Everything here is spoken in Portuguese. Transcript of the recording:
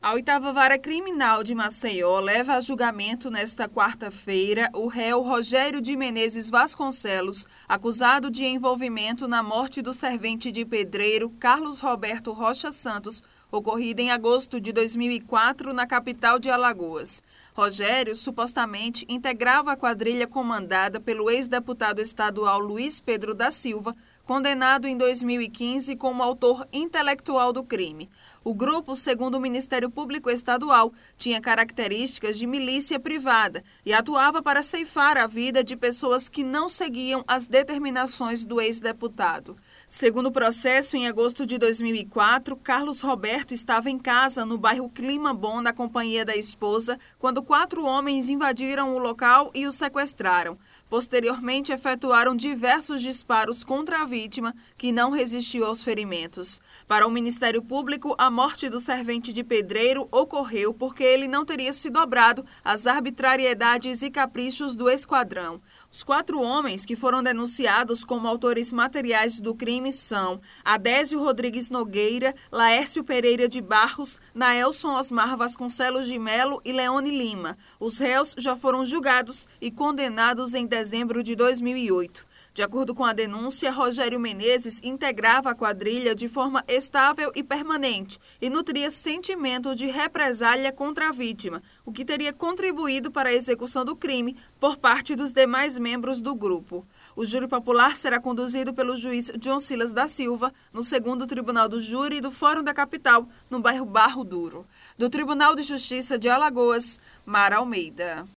A 8ª Vara Criminal de Maceió leva a julgamento nesta quarta-feira o réu Rogério de Menezes Vasconcelos, acusado de envolvimento na morte do servente de pedreiro Carlos Roberto Rocha Santos, ocorrida em agosto de 2004 na capital de Alagoas. Rogério supostamente integrava a quadrilha comandada pelo ex-deputado estadual Luiz Pedro da Silva, condenado em 2015 como autor intelectual do crime. O grupo, segundo o Ministério Público Estadual, tinha características de milícia privada e atuava para ceifar a vida de pessoas que não seguiam as determinações do ex-deputado. Segundo o processo, em agosto de 2004, Carlos Roberto estava em casa no bairro Clima Bom, na companhia da esposa, quando 4 homens invadiram o local e o sequestraram. Posteriormente, efetuaram diversos disparos contra a vítima, que não resistiu aos ferimentos. Para o Ministério Público, a morte do servente de pedreiro ocorreu porque ele não teria se dobrado às arbitrariedades e caprichos do esquadrão. Os 4 homens que foram denunciados como autores materiais do crime são Adésio Rodrigues Nogueira, Laércio Pereira de Barros, Naelson Osmar Vasconcelos de Melo e Leone Lima. Os réus já foram julgados e condenados em dezembro de 2008. De acordo com a denúncia, Rogério Menezes integrava a quadrilha de forma estável e permanente e nutria sentimento de represália contra a vítima, o que teria contribuído para a execução do crime por parte dos demais membros do grupo. O júri popular será conduzido pelo juiz John Silas da Silva, no 2º Tribunal do Júri do Fórum da Capital, no bairro Barro Duro. Do Tribunal de Justiça de Alagoas, Mara Almeida.